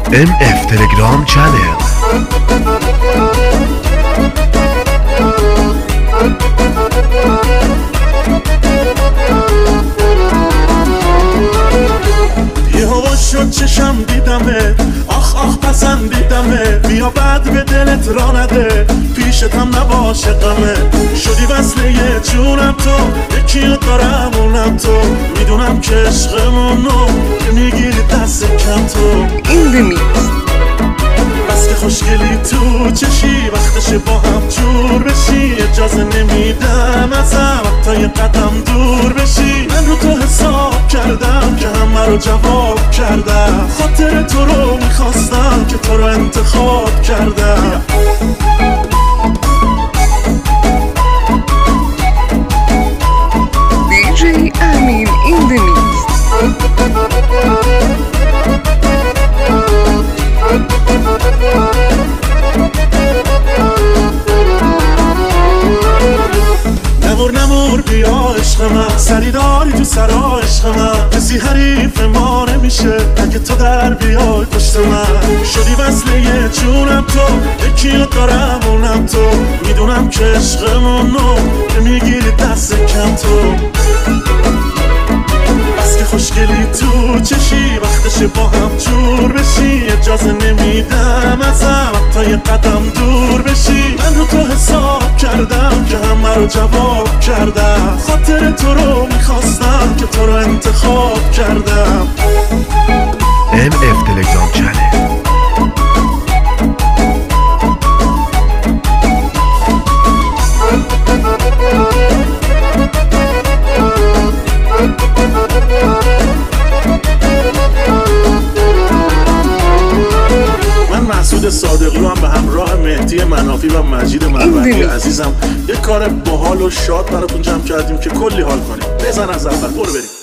MF Telegram channel. شد چشم دیدمه آخ آخ پسندیدمه بیا بعد به دلت را نده پیشتم نباشه غمه شدی وصله جونم تو یکی رو دارم اونم تو میدونم که عشقمونو که میگیری دست کم تو بس که خوشگلی تو چشی وقتش با هم جور بشی اجازه نمیدم ازم تا یه قدم دور بشی من رو تو حساب کردم که همه رو جواب کردم خاطر تو رو میخواستم که تو رو انتخاب کردم DJ Amin in the mix. نمور بیا عشق من سری داری تو سرا عشق من کسی حریف ما نمیشه اگه تو در بیای پشت من شدی وصله جونم تو یکی رو دارم اونم تو میدونم که عشقمونو که میگیری دست کم تو بس که خوشگلی تو چشی وقتش با هم جور بشی اجازه نمیدم ازم تا یه قدم دور بشی من رو تو حساب کردم که همه رو جواب کردم خاطر تو رو میخواستم که تو رو انتخاب کردم MF Telegram channel. مسعود صادقی هم به همراه مهدی منافی و مجید مروندی عزیزم یک کار باحال و شاد براتون جمع کردیم که کلی حال کنیم. بزن از اول برو بریم.